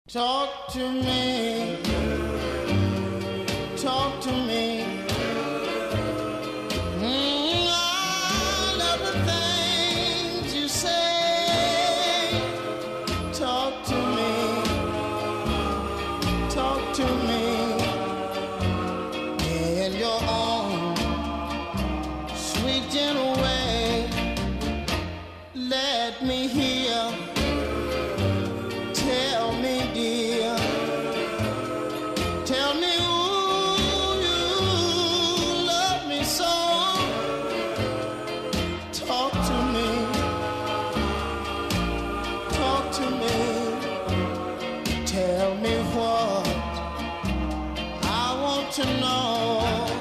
Talk to me, talk to me. I love the things you say. Talk to me, talk to me. In your own sweet gentle way, let me hear. Tell me, dear, tell me who you love me so. Talk to me, talk to me. Tell me what I want to know.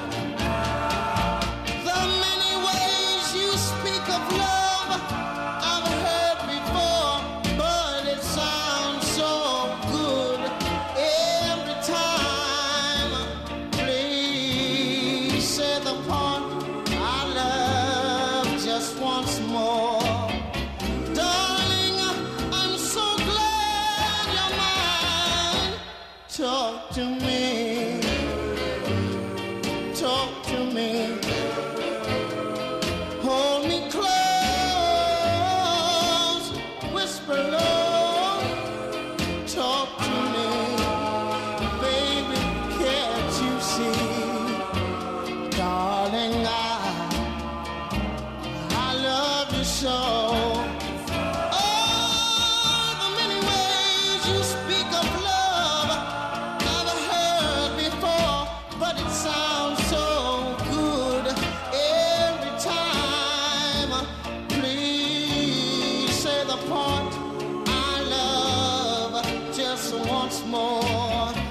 The many ways you speak of love I've heard before, but it sounds so good every time. Please say the part I love just once more. Darling, I'm so glad you're mine. Talk to me, talk to me. Hold me close, whisper low. Talk to me, baby, can't you see? Darling, I love you so. Oh, the many ways you speak of love I've heard before, but it sounds so good every time. Please say the part I love just once more.